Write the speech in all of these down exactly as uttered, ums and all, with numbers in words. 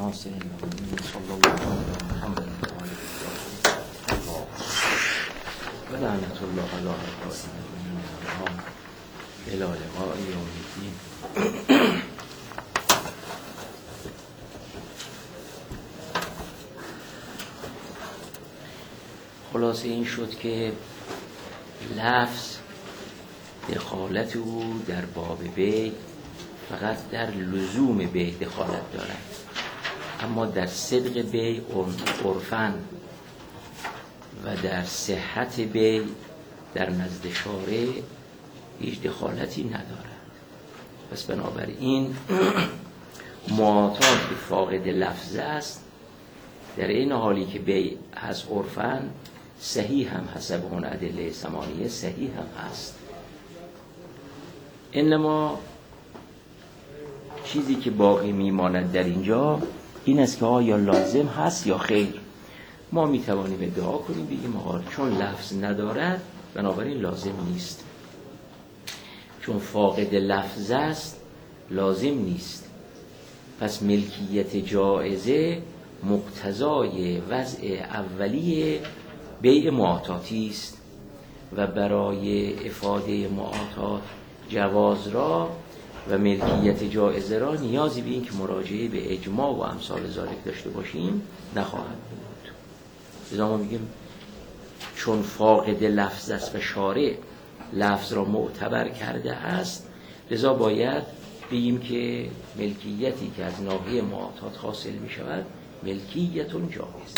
ناصر صلی الله علیه محمد و لعنت الله علی الظالمین الی لقاء یوم الدین. خلاصه این شد که لفظ دخالت او در باب بیع فقط در لزوم بیع دخالت دارد، اما در صدق بیع عرفاً و در صحت بیع در نزد شارع هیچ دخالتی ندارد. پس بنابراین معاطات فاقد لفظ است، در این حالی که بیع هست عرفاً صحیح هم حسب اون ادله ثمانیه صحیح هم هست. انما چیزی که باقی میماند در اینجا این است که آیا لازم هست یا خیر. ما میتوانیم ادعا کنیم بگیم آقا چون لفظ ندارد بنابراین لازم نیست، چون فاقد لفظ است لازم نیست. پس ملکیت جائزه مقتضای وضع اولیه بیع معاطاتی است و برای افاده معاطات جواز را و ملکیت جائزه را نیازی به این که مراجعه به اجماع و امثال ذالک داشته باشیم نخواهد بود. لذا ما میگیم چون فاقد لفظ است و شارع لفظ را معتبر کرده است، لذا باید بگیم که ملکیتی که از ناحیه معاطات حاصل می شود ملکیت جائز.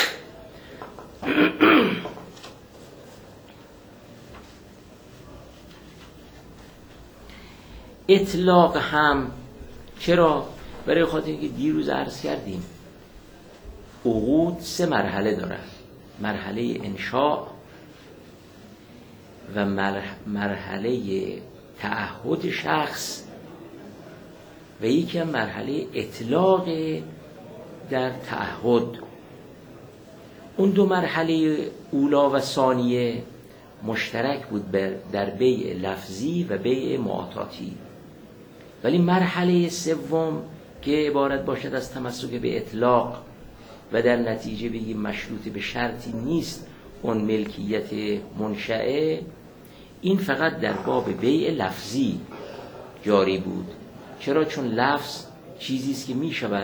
اطلاق هم چرا؟ برای خاطر اینکه دیروز عرض کردیم عقود سه مرحله دارد: مرحله انشاء و مرحله تعهد شخص و یکی هم مرحله اطلاق در تعهد. اون دو مرحله اولا و ثانیه مشترک بود در بیع لفظی و بیع معاطاتی، ولی مرحله سوم که عبارت باشد از تمسک به اطلاق و در نتیجه بگیم مشروط به شرطی نیست اون ملکیت منشأه، این فقط در باب بیع لفظی جاری بود. چرا؟ چون لفظ چیزی است که می شود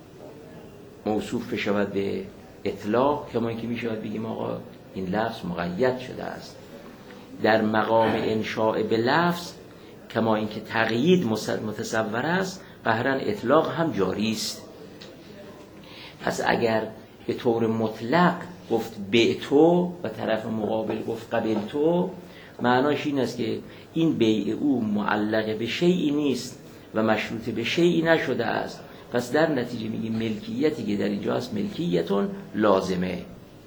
موصوف بشود به اطلاق، کما اینکه می شود بگیم آقا این لفظ مقید شده است. در مقام انشاء به لفظ کما اینکه تقیید متصور است، قهرن اطلاق هم جاری است. پس اگر به طور مطلق گفت بعتو و طرف مقابل گفت قبلتو، معناش این است که این بیع او معلق به شیئی نیست و مشروط به شیئی نشده است. پس در نتیجه میگیم ملکیتی که در اینجا هست ملکیتون لازمه.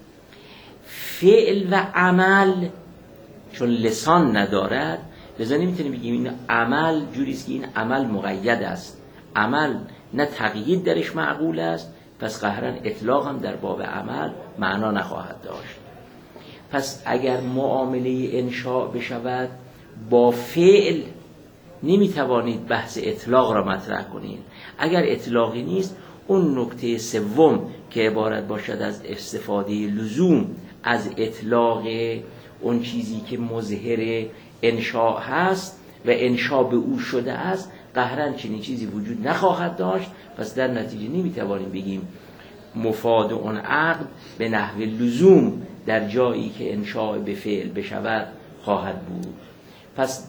فعل و عمل چون لسان ندارد، لذا نمیتونیم بگیم این عمل جوریست که این عمل مقید است. عمل نه تقیید درش معقول است، پس قهرن اطلاق هم در باب عمل معنا نخواهد داشت. پس اگر معامله انشاء بشود با فعل نمیتوانید بحث اطلاق را مطرح کنید. اگر اطلاقی نیست، اون نکته سوم که عبارت باشد از استفاده لزوم از اطلاق اون چیزی که مظهر انشاء هست و انشاء به او شده است، قهرن چنین چیزی وجود نخواهد داشت. پس در نتیجه نمیتوانیم بگیم مفاد اون عقد به نحو لزوم در جایی که انشاء به فعل بشود خواهد بود. پس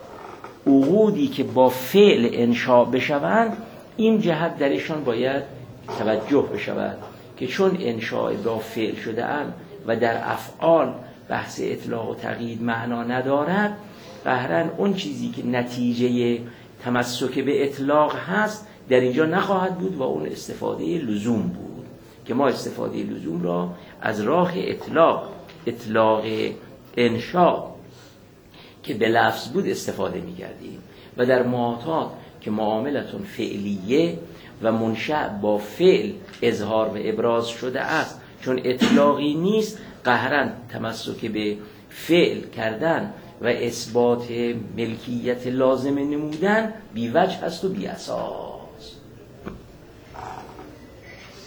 عقودی که با فعل انشاء بشوند، این جهت درشان باید توجه بشود که چون انشاء با فعل شده اند و در افعال بحث اطلاق و تقیید معنا ندارد، قهرن اون چیزی که نتیجه تمسک به اطلاق هست در اینجا نخواهد بود و اون استفاده لزوم بود که ما استفاده لزوم را از راه اطلاق اطلاق انشاء که به لفظ بود استفاده می‌کردیم. و در معاطات که معاملتون فعلیه و منشأ با فعل اظهار و ابراز شده است، چون اطلاقی نیست، قهرن تمسک به فعل کردن و اثبات ملکیت لازم نمودن بی وجه هست و بی اساس.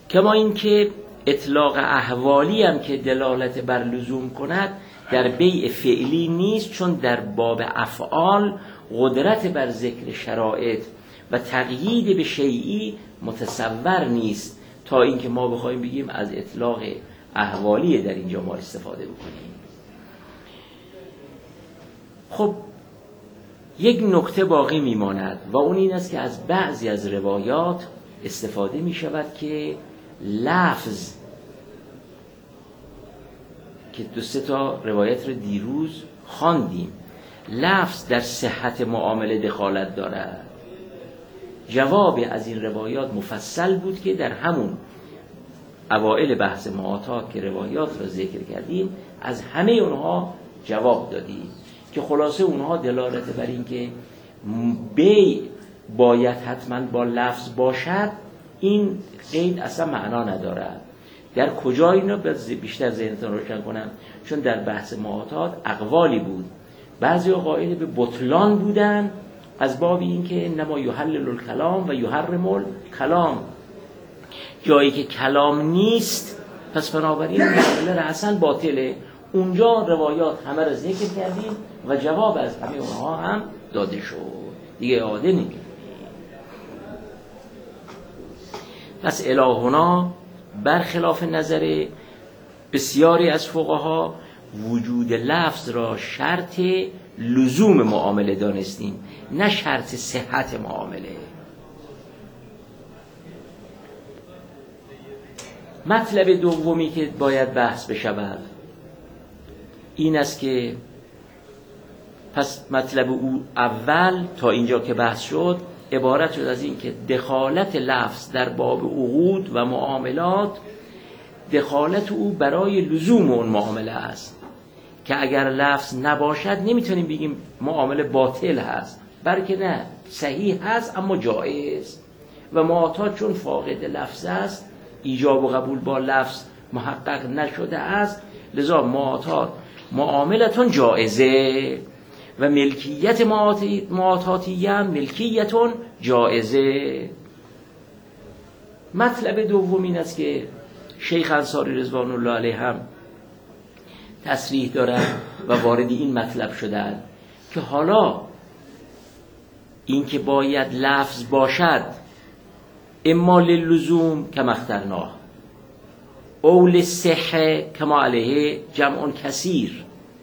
کما اینکه اطلاق احوالی هم که دلالت بر لزوم کند در بیع فعلی نیست، چون در باب افعال قدرت بر ذکر شرایط و تقیید به شیئی متصور نیست تا اینکه ما بخوایم بگیم از اطلاق احوالی در اینجا ما استفاده بکنیم. خب یک نکته باقی میماند و اون این است که از بعضی از روایات استفاده می شود که لفظ که دو سه تا روایت رو دیروز خواندیم، لفظ در صحت معامله دخالت دارد. جواب از این روایات مفصل بود که در همون اوائل بحث معاطات که روایات را ذکر کردیم از همه اونها جواب دادیم که خلاصه اونها دلالت بر این که بیع باید حتما با لفظ باشد این قید اصلا معنا ندارد. در کجا اینو بیشتر ذهنتون روشن کنم؟ چون در بحث معاطات اقوالی بود، بعضی قائل به بطلان بودن از باب این که انما یحلل الکلام و یحرم الکلام، جایی که کلام نیست پس بنابراین معامله را اصلا باطله. اونجا روایات همه را ذکر کردیم و جواب از همه اونها هم داده شد، دیگه اعاده نمی‌کنیم. پس الهنا برخلاف نظر بسیاری از فقها وجود لفظ را شرط لزوم معامله دانستیم، نه شرط صحت معامله. مطلب دومی که باید بحث بشود این است که پس مطلب او اول تا اینجا که بحث شد عبارت شد از این که دخالت لفظ در باب عقود و معاملات دخالت او برای لزوم اون معامله است که اگر لفظ نباشد نمیتونیم بگیم معامله باطل هست، بلکه نه صحیح هست اما جایز. و معاطات چون فاقد لفظ است، ایجاب و قبول با لفظ محقق نشده است، لذا معاطات معاملتون جایزه و ملکیت معاطاتی هم ملکیتون جایزه. مطلب دوم این است که شیخ انصاری رضوان الله علیه هم تصریح دارند و وارد این مطلب شدند که حالا این که باید لفظ باشد اما للزوم کما اخترناه او للصحه کما علیه جمع کثیر،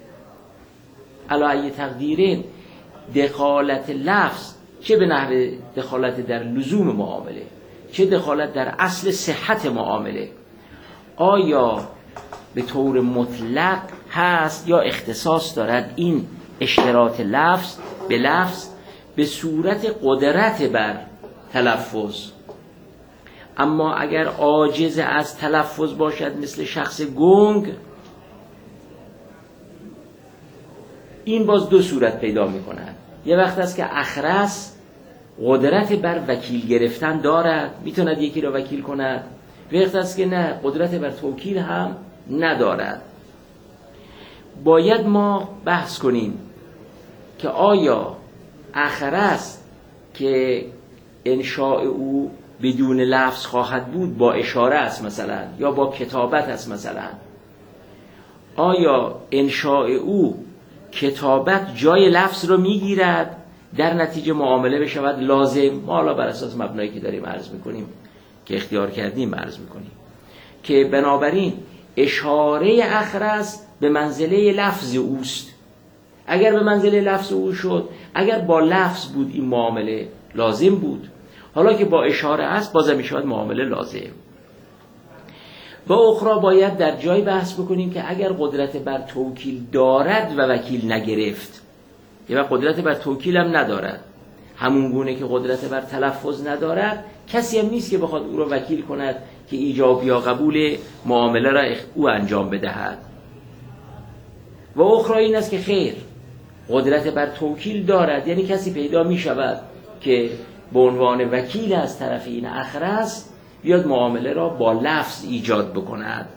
علی تقدیرین دخالت لفظ چه به نحو دخالت در لزوم معامله چه دخالت در اصل صحت معامله آیا به طور مطلق هست یا اختصاص دارد این اشتراط لفظ به لفظ به صورت قدرت بر تلفظ، اما اگر عاجز از تلفظ باشد مثل شخص گنگ این باز دو صورت پیدا می کند. یه وقت است که اخرس قدرت بر وکیل گرفتن دارد، میتوند یکی را وکیل کند، وقت است که نه قدرت بر توکیل هم ندارد. باید ما بحث کنیم که آیا اخرس که انشاء او بدون لفظ خواهد بود با اشاره است مثلا یا با کتابت است مثلا، آیا انشاء او کتابت جای لفظ رو میگیرد در نتیجه معامله بشود لازم؟ ما حالا بر اساس مبنایی که داریم عرض میکنیم که اختیار کردیم عرض میکنیم که بنابراین اشاره اخرس به منزله لفظ اوست. اگر به منزله لفظ او شد، اگر با لفظ بود این معامله لازم بود، حالا که با اشاره است بازم میشود معامله لازم. با اخرى باید در جای بحث بکنیم که اگر قدرت بر توکیل دارد و وکیل نگرفت، یا قدرت بر توکیل هم ندارد، همون گونه که قدرت بر تلفظ ندارد، کسی هم نیست که بخواد او را وکیل کند که ایجاب یا قبول معامله را او انجام بدهد. و اخرى این است که خیر قدرت بر توکیل دارد، یعنی کسی پیدا می شود که به عنوان وکیل از طرف این اخرس بیاد معامله را با لفظ ایجاد بکند.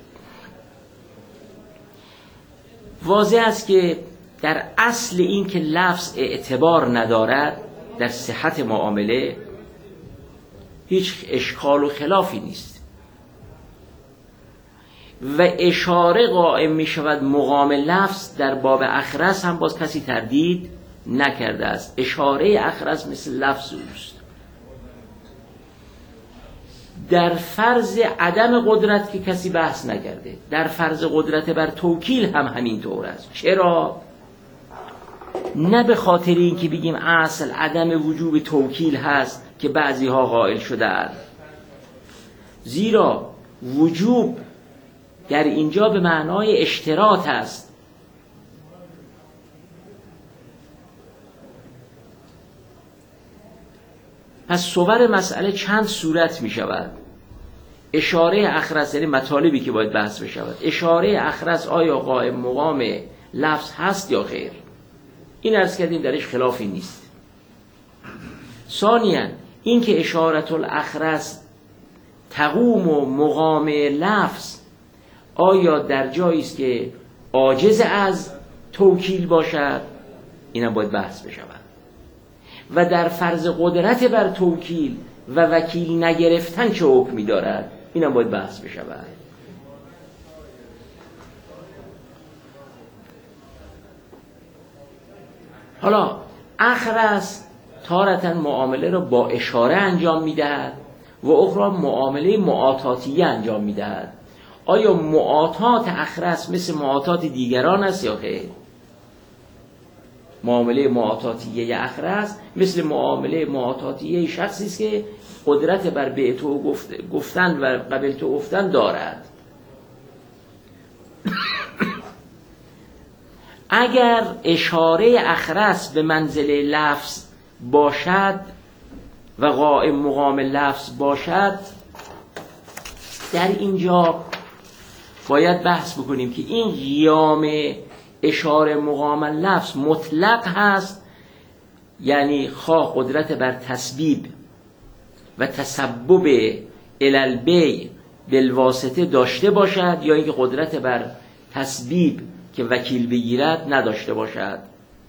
واضح است که در اصل این که لفظ اعتبار ندارد در صحت معامله هیچ اشکال و خلافی نیست. و اشاره قائم می شود مقام لفظ، در باب اخرس هم باز کسی تردید نکرده است. اشاره اخرس مثل لفظ اوست. در فرض عدم قدرت که کسی بحث نکرده، در فرض قدرت بر توکیل هم همین طور است. چرا؟ نه به خاطر این که بگیم اصل عدم وجوب توکیل هست که بعضی ها قائل شدند، زیرا وجوب در اینجا به معنای اشتراط است. پس صور مسئله چند صورت می شود. اشاره اخرس، یعنی مطالبی که باید بحث بشود، اشاره اخرس آیا قائم مقام لفظ هست یا خیر؟ این عرض کردیم درش خلافی نیست. ثانیاً این که اشارت الاخرس تقوم و مقام لفظ آیا در جایی است که عاجز از توکیل باشد، اینم باید بحث بشود. و در فرض قدرت بر توکیل و وکیل نگرفتن چه حکمی دارد، اینم باید بحث بشود. حالا اخرس تارتاً معامله را با اشاره انجام میدهد و اخرى معامله معاطاتیه انجام میدهد. آیا معاطات اخرس مثل معاطات دیگران است یا خیر؟ معامله معاطاتیه اخرس مثل معامله معاطاتیه شخصی است که قدرت بر بیع تو گفتن و قبل تو گفتن دارد. اگر اشاره اخرس به منزله لفظ باشد و قائم مقام لفظ باشد، در اینجا باید بحث بکنیم که این قیام اشاره مقام لفظ مطلق هست، یعنی خواه قدرت بر تسبیب و تسبب الالبی بالواسطه داشته باشد، یا اینکه قدرت بر تسبیب که وکیل بگیرد نداشته باشد.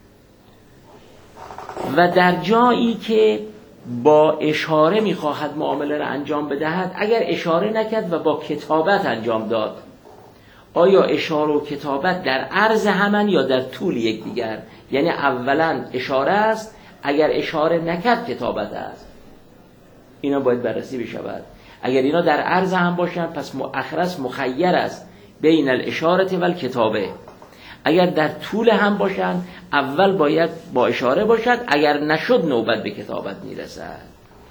و در جایی که با اشاره میخواهد معامله را انجام بدهد، اگر اشاره نکرد و با کتابت انجام داد، آیا اشاره و کتابت در عرض همن یا در طول یکدیگر؟ یعنی اولا اشاره است، اگر اشاره نکرد کتابت است. اینا باید بررسی بشود. اگر اینا در عرض هم باشند پس اخرس مخیر است بین الاشاره و الکتابه. اگر در طول هم باشند اول باید با اشاره باشد، اگر نشد نوبت به کتابت میرسد.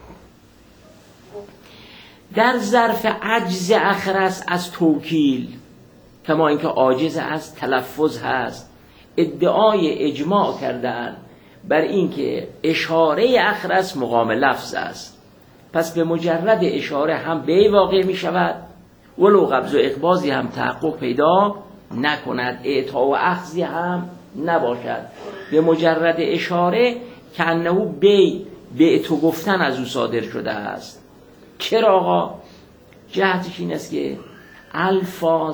در ظرف عجز اخرس از توکیل، کما اینکه عاجز از تلفظ هست، ادعای اجماع کردن بر اینکه اشاره اخرس مقام لفظ است. پس به مجرد اشاره هم بیع واقع می شود، ولو قبض و اقباضی هم تحقق پیدا نکند، اعطا و اخذی هم نباشد. به مجرد اشاره که انه بیع بیع تو گفتن از او صادر شده است. چرا آقا؟ جهتش این است که الفاظ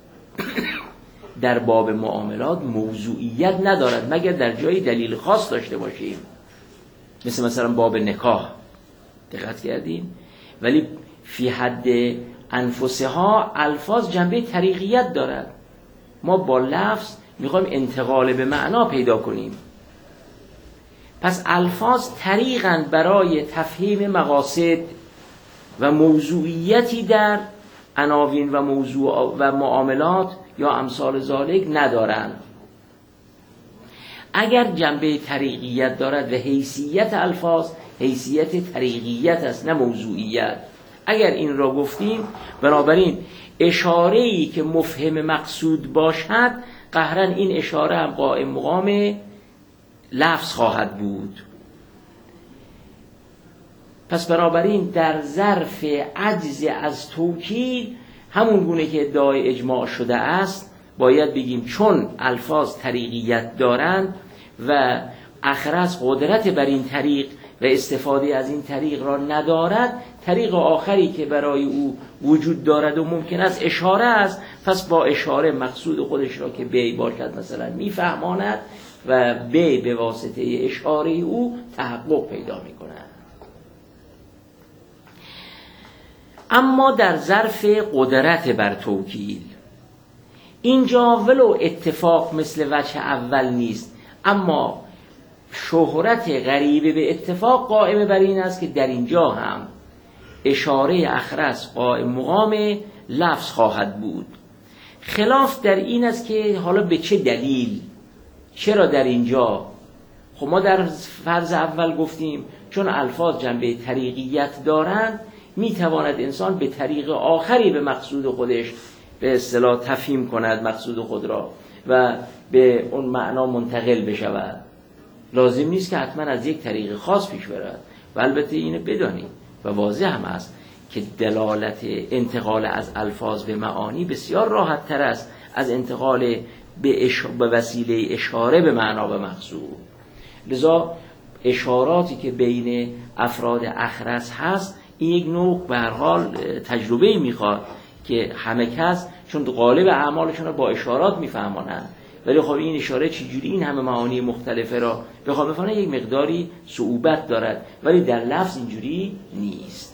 در باب معاملات موضوعیت ندارد مگر در جای دلیل خاص داشته باشیم، مثل مثلا باب نکاح. دقت کردیم؟ ولی فی حد انفسها الفاظ جنبه طریقیت دارد. ما با لفظ میخوایم انتقال به معنا پیدا کنیم. پس الفاظ طریقاً برای تفهیم مقاصد و موضوعیتی در عناوین و موضوع و معاملات یا امثال ذالک ندارند. اگر جنبه طریقیت دارد و حیثیت الفاظ حیثیت طریقیت است نه موضوعیت، اگر این را گفتیم، بنابراین اشاره‌ای که مفهم مقصود باشد قهراً این اشاره هم قائم مقام لفظ خواهد بود. پس بنابراین در ظرف عجز از توکید، همون گونه که ادعای اجماع شده است، باید بگیم چون الفاظ طریقیت دارند و اخرس قدرت بر این طریق و استفاده از این طریق را ندارد، طریق آخری که برای او وجود دارد و ممکن است اشاره است، پس با اشاره مقصود خودش را که بیع باشد مثلا میفهماند و بیع به واسطه اشاره او تحقق پیدا میکند. اما در ظرف قدرت بر توکیل اینجا ولو اتفاق مثل وجه اول نیست، اما شهرت غریبه به اتفاق قائم بر این است که در اینجا هم اشاره اخرس قائم مقام لفظ خواهد بود. خلاف در این است که حالا به چه دلیل، چرا در اینجا؟ خب ما در فرض اول گفتیم چون الفاظ جنبه طریقیت دارند میتواند انسان به طریق آخری به مقصود خودش به اصطلاح تفهیم کند مقصود خود را و به اون معنا منتقل بشود. لازم نیست که حتما از یک طریق خاص پیش برود و البته اینو بدانید و واضح هم است که دلالت انتقال از الفاظ به معانی بسیار راحت تر است از انتقال به, اش... به وسیله اشاره به معنا و مقصود. لذا اشاراتی که بین افراد اخرس هست این یک نوع به هر حال تجربه میخواد که همه کس چون غالب اعمالشون رو با اشارات میفهمانند، ولی خب این اشاره چجوری این همه معانی مختلفه را بخواد بفهمه یک مقداری صعوبت دارد، ولی در لفظ اینجوری نیست.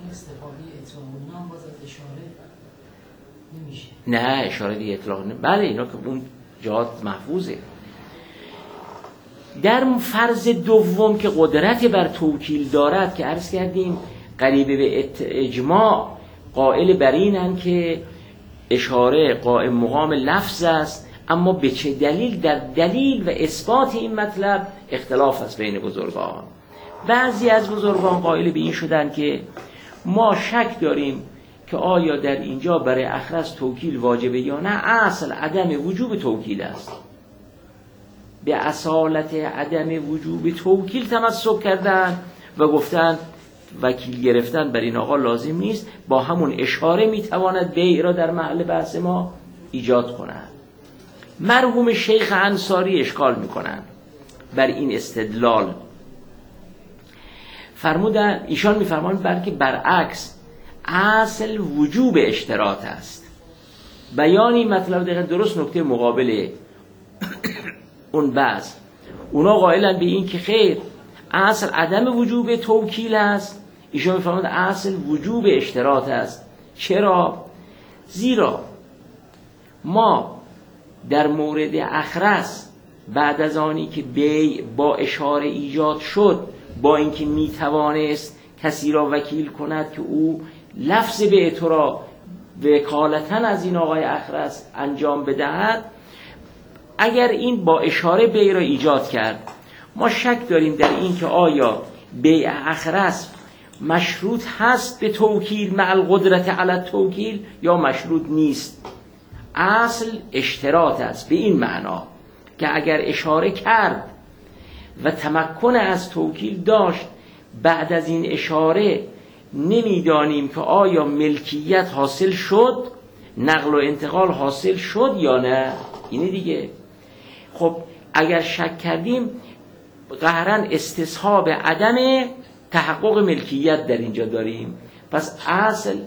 نه اشاره دیگه اطلاق نه. بله اینا که اون جهات محفوظه. در فرض دوم که قدرت بر توکیل دارد که عرض کردیم قریبه به اجماع قائل بر اینن که اشاره قائم مقام لفظ است، اما به چه دلیل؟ در دلیل و اثبات این مطلب اختلاف است بین بزرگان. بعضی از بزرگان قائل به این شدن که ما شک داریم که آیا در اینجا برای اخرس توکیل واجبه یا نه. اصل عدم وجوب توکیل است، به اصالت عدم وجوب توکیل تمسک کردن و گفتن وکیل گرفتن بر این آقا لازم نیست، با همون اشاره میتواند بیع را در محل بحث ما ایجاد کند. مرحوم شیخ انصاری اشکال میکنن بر این استدلال، فرمودن ایشان میفرمایند بلکه برعکس اصل وجوب اشتراط است. بیانی مطلب دقیقا درست نکته مقابل اون بعض اونا قائلن به این که خیر اصل عدم وجوب توکیل است، ایشان میفرمایند اصل وجوب اشتراط است. چرا؟ زیرا ما در مورد اخرس بعد از آنی که بیع با اشاره ایجاد شد، با اینکه میتوانست کسی را وکیل کند که او لفظ بیع تو را وکالتاً از این آقای اخرس انجام بدهد، اگر این با اشاره بیع را ایجاد کرد، ما شک داریم در این که آیا بیع اخرس مشروط هست به توکیل مع القدرت علی التوکیل یا مشروط نیست. اصل اشتراط است به این معنا که اگر اشاره کرد و تمکن از توکیل داشت، بعد از این اشاره نمیدانیم که آیا ملکیت حاصل شد، نقل و انتقال حاصل شد یا نه. اینه دیگه. خب اگر شک کردیم قهراً استصحاب عدم تحقق ملکیت در اینجا داریم. پس اصل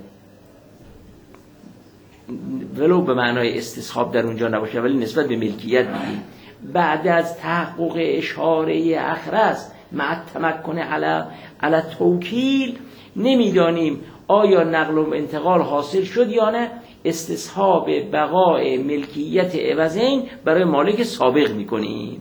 ولو به معنای استصحاب در اونجا نباشه ولی نسبت به ملکیت بگیم، بعد از تحقق اشاره اخرس مع تمکن علی علی توکیل نمیدانیم آیا نقل و انتقال حاصل شد یا نه. استصحاب بقای ملکیت عوضین برای مالک سابق میکنیم.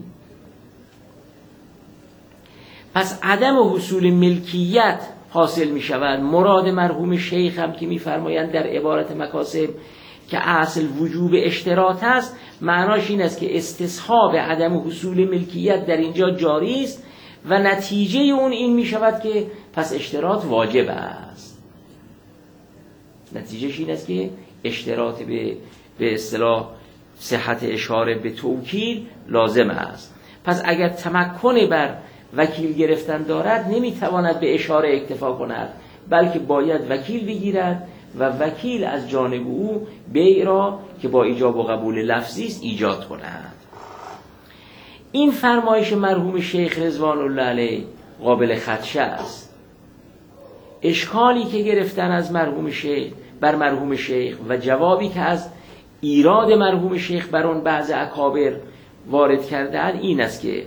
پس عدم حصول ملکیت حاصل می شود. مراد مرحوم شیخ هم که می فرمایند در عبارت مکاسب که اصل وجوب اشتراط است، معناش این است که استصحاب عدم حصول ملکیت در اینجا جاری است و نتیجه اون این می شود که پس اشتراط واجب است. نتیجهش این است که اشتراط به به اصطلاح صحت اشاره به توکیل لازم است. پس اگر تمکن بر وکیل گرفتن دارد نمیتواند به اشاره اکتفا کند، بلکه باید وکیل بگیرد و وکیل از جانب او بیع را که با ایجاب و قبول لفظی است ایجاد کند. این فرمایش مرحوم شیخ رضوان الله علیه قابل خدشه است. اشکالی که گرفتن از مرحوم شیخ بر مرحوم شیخ و جوابی که از ایراد مرحوم شیخ بر اون بعض اکابر وارد کردن این است که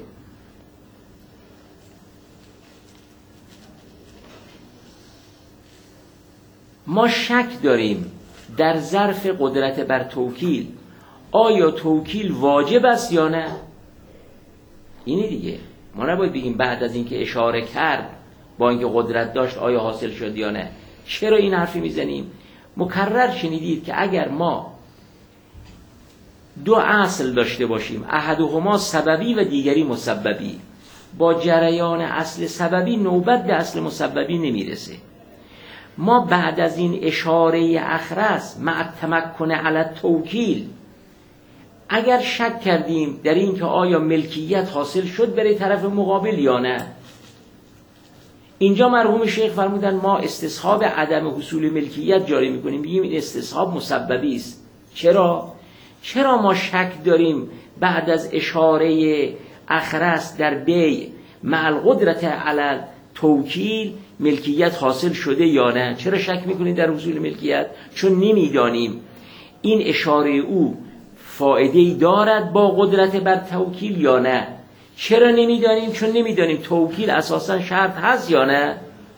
ما شک داریم در ظرف قدرت بر توکیل آیا توکیل واجب است یا نه. اینی دیگه ما نباید بگیم بعد از اینکه اشاره کرد با اینکه قدرت داشت آیا حاصل شد یا نه. چرا این حرفی میزنیم؟ مکرر شنیدید که اگر ما دو اصل داشته باشیم، احدهما سببی و دیگری مسببی، با جریان اصل سببی نوبت به اصل مسببی نمیرسه. ما بعد از این اشاره اخرس مع تمکن علی توکیل اگر شک کردیم در این که آیا ملکیت حاصل شد برای طرف مقابل یا نه، اینجا مرحوم شیخ فرمودن ما استصحاب عدم حصول ملکیت جاری میکنیم، بگیم این استصحاب مسببی است. چرا؟ چرا ما شک داریم بعد از اشاره اخرس در بیع مع القدرت علی توکیل ملکیت حاصل شده یا نه؟ چرا شک میکنیم در حصول ملکیت؟ چون نمیدانیم این اشاره او فایده‌ای دارد با قدرت بر توکیل یا نه. چرا نمیدانیم؟ چون نمیدانیم توکیل اساسا شرط هست یا نه.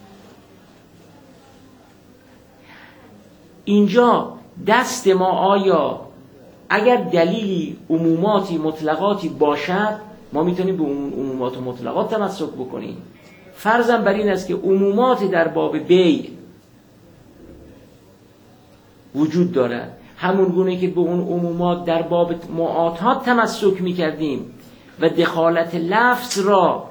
اینجا دست ما آیا اگر دلیلی عموماتی مطلقاتی باشد ما میتونیم به اون عمومات و مطلقات تمسک بکنیم. فرضاً بر این است که عمومات در باب بیع وجود دارد، همون گونه که به اون عمومات در باب معاطات تمسک میکردیم و دخالت لفظ را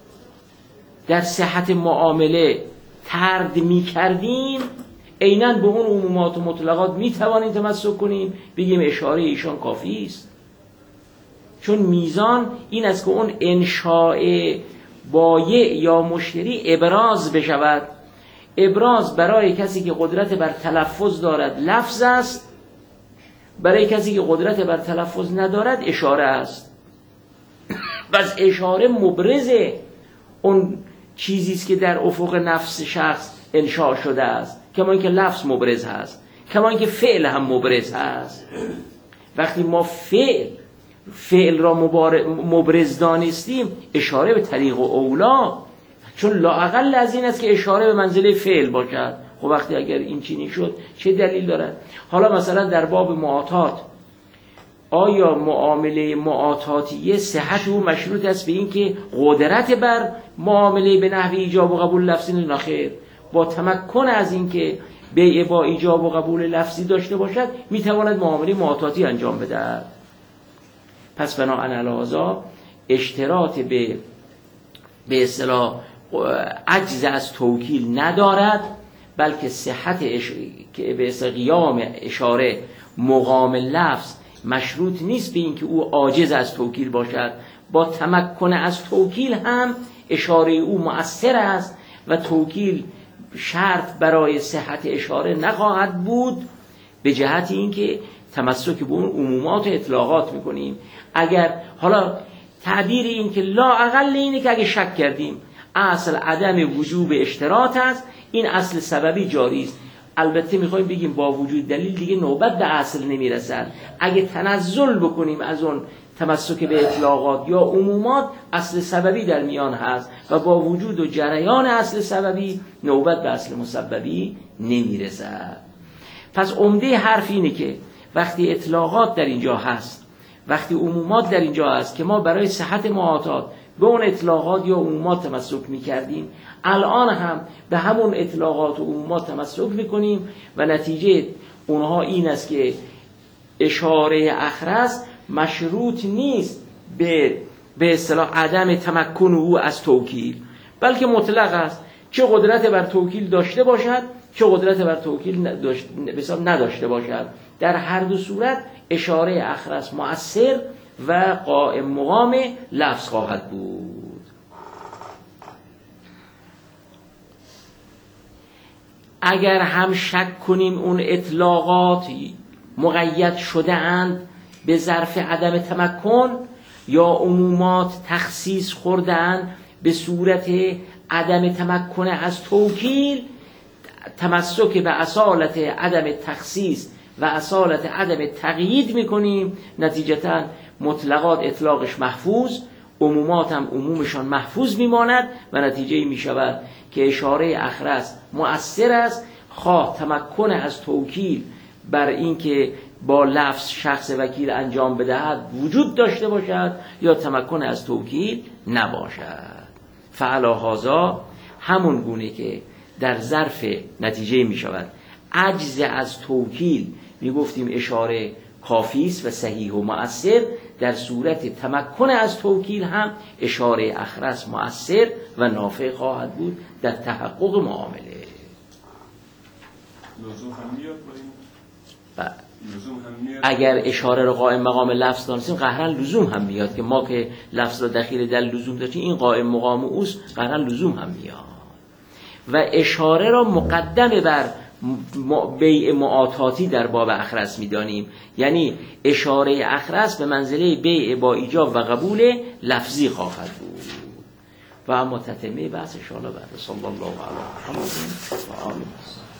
در صحت معامله طرد میکردیم، عیناً به اون عمومات و مطلقات میتوانیم تمسک کنیم، بگیم اشاره ایشان کافی است. چون میزان این است که اون انشاء بایع یا مشتری ابراز بشود. ابراز برای کسی که قدرت بر تلفظ دارد لفظ است، برای کسی که قدرت بر تلفظ ندارد اشاره است. بس اشاره مبرز اون چیزی است که در افق نفس شخص انشاء شده است، کما اینکه لفظ مبرز هست، کما اینکه فعل هم مبرز هست. وقتی ما فعل فعل را مبرز دانستیم اشاره به طریق و اولا، چون لااقل از این است که اشاره به منزله فعل باشد. خب وقتی اگر این چینی شد چه دلیل دارد؟ حالا مثلا در باب معاطات آیا معامله معاطاتیه صحت او مشروط است به این که قدرت بر معامله به نحو ایجاب و قبول لفظی نخیر؟ با تمکن از این که بیع با ایجاب و قبول لفظی داشته باشد میتواند معامله معاطاتی انجام بدهد. پس بناهن علی هذا اشتراط به به اصطلاح عجز از توکیل ندارد، بلکه صحت اش... که به اصطلاح قیام اشاره مقام لفظ مشروط نیست به این که او عاجز از توکیل باشد. با تمکن از توکیل هم اشاره او مؤثر است و توکیل شرط برای صحت اشاره نخواهد بود، به جهت اینکه تمسک به اون عمومات و اطلاقات میکنیم. اگر حالا تعبیر این که لا اقل اینه که اگه شک کردیم اصل عدم وجوب اشتراط است، این اصل سببی جاری است. البته میخوایم بگیم با وجود دلیل دیگه نوبت به اصل نمیرسد. اگه تنزل بکنیم از اون تمسک به اطلاقات یا عمومات اصل سببی در میان هست و با وجود و جریان اصل سببی نوبت به اصل مسببی نمیرسد. پس عمده حرف اینه که وقتی اطلاقات در اینجا هست، وقتی عمومات در اینجا هست که ما برای صحت معاطات به اون اطلاقات یا عمومات تمسک میکردیم، الان هم به همون اطلاقات و عمومات تمسک میکنیم و نتیجه اونها این است که اشاره اخرس مشروط نیست به به اصطلاح عدم تمکن او از توکیل، بلکه مطلق است، چه قدرت بر توکیل داشته باشد چه قدرت بر توکیل نداشته باشد. در هر دو صورت اشاره اخرس مؤثر و قائم مقام لفظ خواهد بود. اگر هم شک کنیم اون اطلاقات مقید شده اند به ظرف عدم تمکن یا عمومات تخصیص خورده اند به صورت عدم تمکن از توکیل، تمسک به اصالت عدم تخصیص و اصالت عدم تقیید میکنیم. نتیجتا مطلقات اطلاقش محفوظ، عمومات هم عمومشان محفوظ میماند و نتیجه میشود که اشاره اخرس مؤثر است، خواه تمکن از توکیل بر اینکه با لفظ شخص وکیل انجام بدهد وجود داشته باشد یا تمکن از توکیل نباشد. فعلا هذا همون گونه که در ظرف نتیجه می شود عجز از توکیل می گفتیم اشاره کافی است و صحیح و مؤثر، در صورت تمکن از توکیل هم اشاره اخرس مؤثر و نافع خواهد بود در تحقق معامله. لزوم هم میاد با اگر اشاره رو قائم مقام لفظ دانستیم قهرن لزوم هم میاد که ما که لفظ رو دخیل در لزوم داشتیم این قائم مقام اوست، قهرن لزوم هم میاد. و اشاره را مقدم بر بیع معاطاتی در باب اخرس میدانیم، یعنی اشاره اخرس به منزله بیع با ایجاب و قبول لفظی خواهد بود. و اما تتمه بحث ان شاء الله بعد. صلی الله علیه و آله و